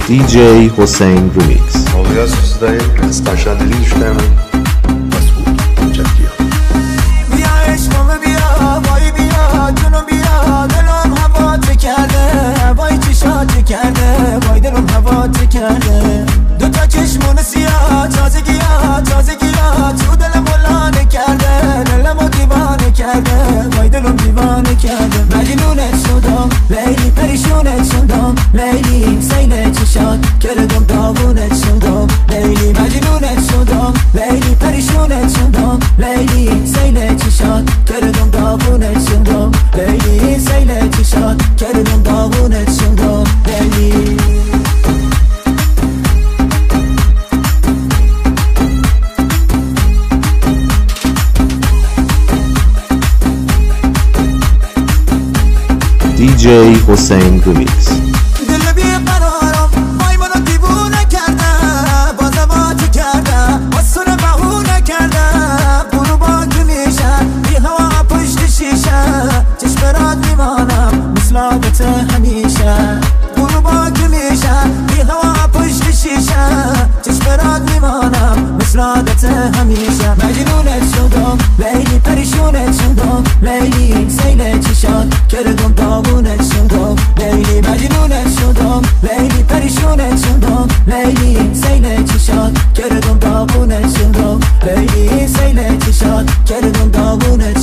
DJ حسین ریمیکس. آقای از دوست داریم از قشنگی دوشتر من مسعود جدیه. بیا عشقم بیا وای بیا جونم بیا دلم هوا کرده وای چشات کرده وای دلم هوا کرده دو تا چشمون سیاه تازگیات تو دلم بلانه کرده دلمو دیوانه کرده وای دلم دیوانه کرده مجنونت شدم لیلی پریشونت شدم لیلی سیل چشات کردم داغونت شدم لیلی مجنونت شدم لیلی پریشونت شدم لیلی سیل چشات کردم داغونت شدم لیلی سیل چشات کردم داغونت شدم لیلی DJ حسین ریمیکس. دل بیقرارم وای منو دیوونه کرده بازمات کرده واسونه بهونه کرده برو باک میشه بی هوا پشت شیشه چشم برات میمانم مثل عادت همیشه برو باک میشه بی هوا پشت شیشه چشم برات میمانم مثل عادت همیشه مجنونت شدم لیلی پریشونت شدم لیلی سیل چشات کردم داغونت شدم لیلی مجنونت شدم لیلی پریشونت شدم لیلی سیل چشات کردم داغونت شدم لیلی سیل چشات کردم داغونت